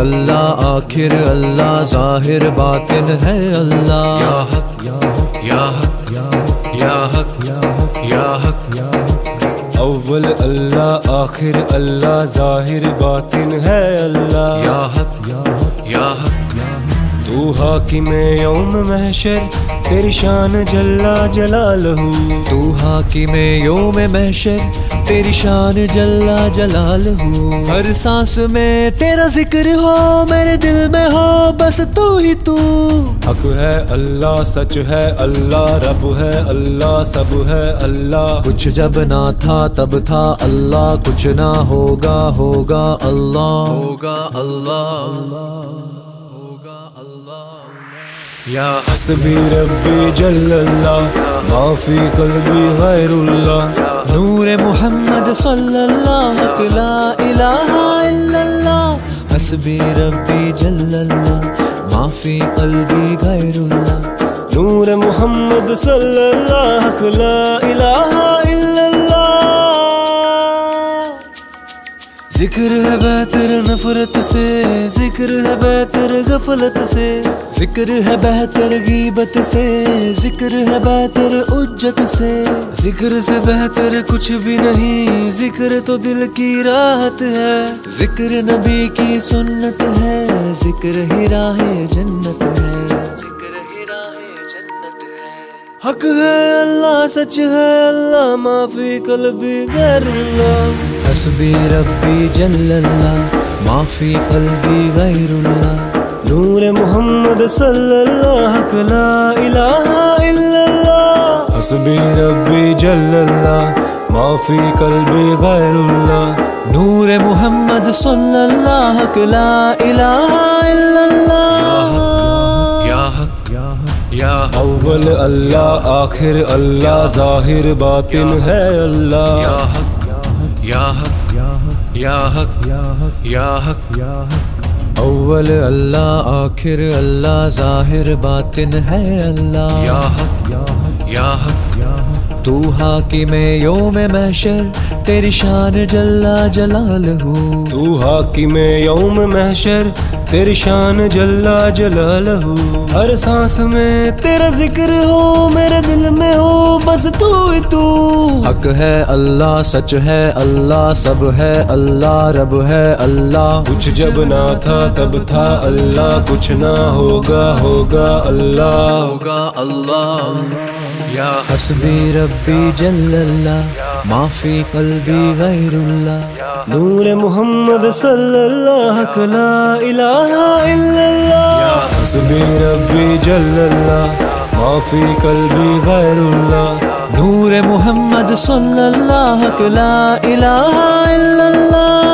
اللہ آخر اللہ ظاہر باطن ہے اللہ یا حق یا حق یا حق یا حق اول اللہ آخر اللہ ظاہر باطن ہے اللہ یا حق یا حق تو حاکم یوم محشر تیری شان جلا جلالہ تو حاکم یوم محشر تیری شان جلا جلالہ ہر سانس میں تیرا ذکر ہو میرے دل میں ہو بس تو ہی تو حق ہے اللہ سچ ہے اللہ رب ہے اللہ سب ہے اللہ کچھ جب نہ تھا تب تھا اللہ کچھ نہ ہوگا ہوگا اللہ ہوگا اللہ ہوگا اللہ یا حسبی ربی جل اللہ ما فی قلبی غیر اللہ نور محمد صلی اللہ لا الہ الا اللہ حسبی ربی جل اللہ ما فی قلبی غیر اللہ نور محمد صلی اللہ لا الہ الا اللہ ذکر ہے بہتر نفرت سے ذکر ہے بہتر غفلت سے ذکر ہے بہتر غیبت سے ذکر ہے بہتر عجت سے ذکر سے بہتر کچھ بھی نہیں ذکر تو دل کی راحت ہے ذکر نبی کی سنت ہے ذکر ہی راہ جنت ہے حق ہے اللہ سچ ہے اللہ ما فی قلبی غیر اللہ حسبی ربی جل اللہ ما فی قلبی غیر اللہ نور محمد صلی اللہ لا الہ الا اللہ حسبی ربی جل اللہ ما فی قلبی غیر اللہ نور محمد صلی اللہ لا الہ الا اللہ یا حق یا اول اللہ آخر اللہ ظاہر باطن ہے اللہ یا حق یا حق یا حق یا حق اول اللہ آخر اللہ ظاہر باطن ہے اللہ یا حق یا حق تو حاکم یوم محشر تیری شان جلا جلالہ تو حاکم یوم محشر تیری شان جلا جلالہ ہر سانس میں تیرا ذکر ہو میرے دل میں ہو بس تو ہی تو حق ہے اللہ سچ ہے اللہ سب ہے اللہ رب ہے اللہ کچھ جب نہ تھا تب تھا اللہ کچھ نہ ہوگا ہوگا اللہ ہوگا اللہ یا حسبی ربی جل اللہ ما فی قلبی غیر اللہ نور محمد صلی اللہ لا الہ الا اللہ حسبی ربی جل اللہ ما فی قلبی غیر اللہ نور محمد صلی اللہ لا الہ الا اللہ